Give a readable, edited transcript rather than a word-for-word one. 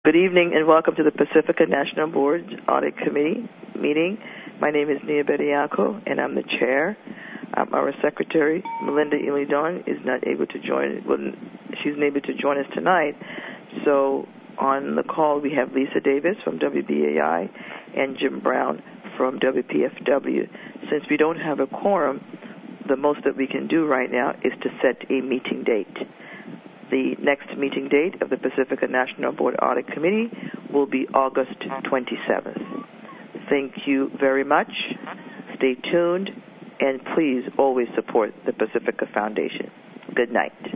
Good evening and welcome to the Pacifica National Board Audit Committee meeting. My name is Nia Bediako and I'm the chair. Our secretary, Melinda Ilidon, is not able to join. Well, she's unable to join us tonight. So on the call we have Lisa Davis from WBAI and Jim Brown from WPFW. Since we don't have a quorum, the most that we can do right now is to set a meeting date. The next meeting date of the Pacifica National Board Audit Committee will be August 27th. Thank you very much. Stay tuned, and please always support the Pacifica Foundation. Good night.